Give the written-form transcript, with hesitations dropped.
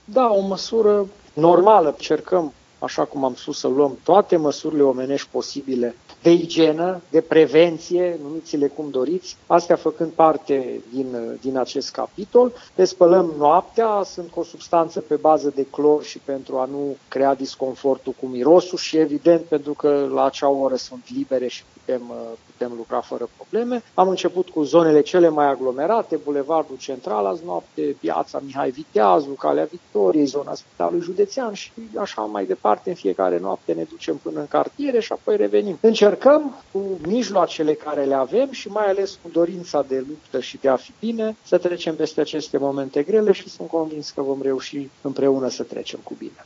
Da, o măsură normală. Încercăm, așa cum am spus, să luăm toate măsurile omenești posibile de igienă, de prevenție, numiți-le cum doriți, astea făcând parte din acest capitol. Le spălăm noaptea, sunt cu o substanță pe bază de clor și pentru a nu crea disconfortul cu mirosul și evident pentru că la acea oră sunt libere și putem lucra fără probleme. Am început cu zonele cele mai aglomerate, Bulevardul Central azi noapte, Piața Mihai Viteazu, Calea Victoriei, zona Spitalului Județean și așa mai departe. În fiecare noapte ne ducem până în cartiere și apoi revenim. Încercăm cu mijloacele care le avem și mai ales cu dorința de luptă și de a fi bine să trecem peste aceste momente grele și sunt convins că vom reuși împreună să trecem cu bine.